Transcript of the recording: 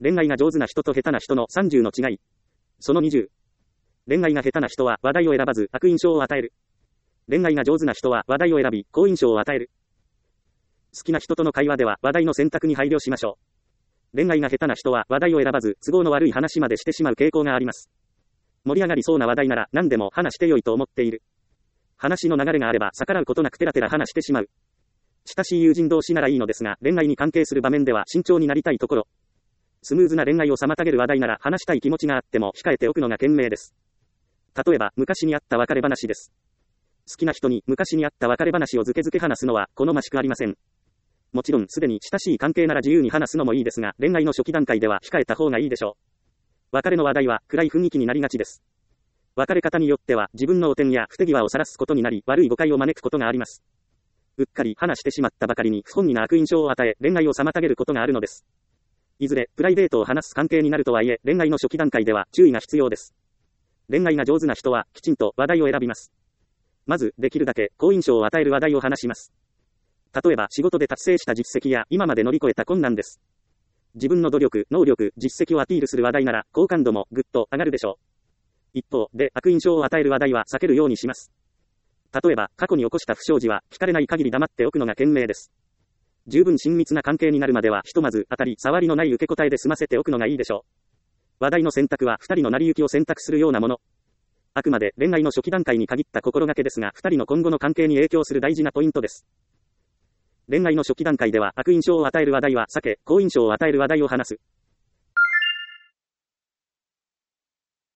恋愛が上手な人と下手な人の30の違い。その20。恋愛が下手な人は話題を選ばず悪印象を与える。恋愛が上手な人は話題を選び好印象を与える。好きな人との会話では話題の選択に配慮しましょう。恋愛が下手な人は話題を選ばず都合の悪い話までしてしまう傾向があります。盛り上がりそうな話題なら何でも話してよいと思っている。話の流れがあれば逆らうことなくテラテラ話してしまう。親しい友人同士ならいいのですが、恋愛に関係する場面では慎重になりたいところ。スムーズな恋愛を妨げる話題なら話したい気持ちがあっても控えておくのが賢明です。例えば、昔にあった別れ話です。好きな人に昔にあった別れ話をずけずけ話すのは好ましくありません。もちろんすでに親しい関係なら自由に話すのもいいですが、恋愛の初期段階では控えた方がいいでしょう。別れの話題は暗い雰囲気になりがちです。別れ方によっては自分の汚点や不手際を晒すことになり、悪い誤解を招くことがあります。うっかり話してしまったばかりに不本意な悪印象を与え、恋愛を妨げることがあるのです。いずれプライベートを話す関係になるとはいえ、恋愛の初期段階では注意が必要です。恋愛が上手な人はきちんと話題を選びます。まずできるだけ好印象を与える話題を話します。例えば仕事で達成した実績や今まで乗り越えた困難です。自分の努力、能力、実績をアピールする話題なら好感度もぐっと上がるでしょう。一方で悪印象を与える話題は避けるようにします。例えば過去に起こした不祥事は聞かれない限り黙っておくのが賢明です。十分親密な関係になるまではひとまず当たり障りのない受け答えで済ませておくのがいいでしょう。話題の選択は二人の成り行きを選択するようなもの。あくまで恋愛の初期段階に限った心がけですが、二人の今後の関係に影響する大事なポイントです。恋愛の初期段階では悪印象を与える話題は避け、好印象を与える話題を話す。